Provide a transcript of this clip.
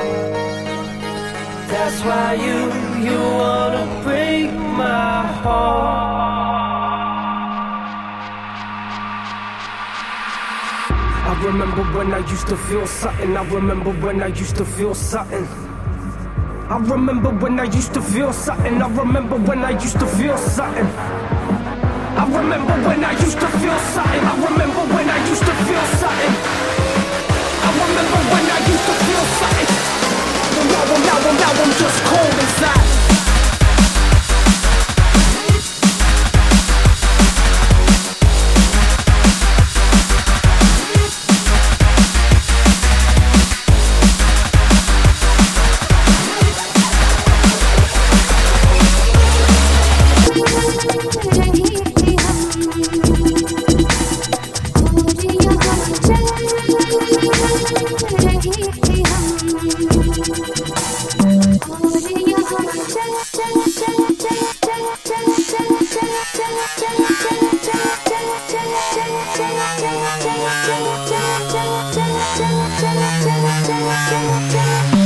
That's why you wanna break my heart. I remember when I used to feel something. I remember when I used to feel something. I remember when I used to feel something. I remember when I used to feel something. I remember when I used to feel something. I remember when I used to feel something. I remember when I used to feel something. Now I'm just cold inside. Yeah.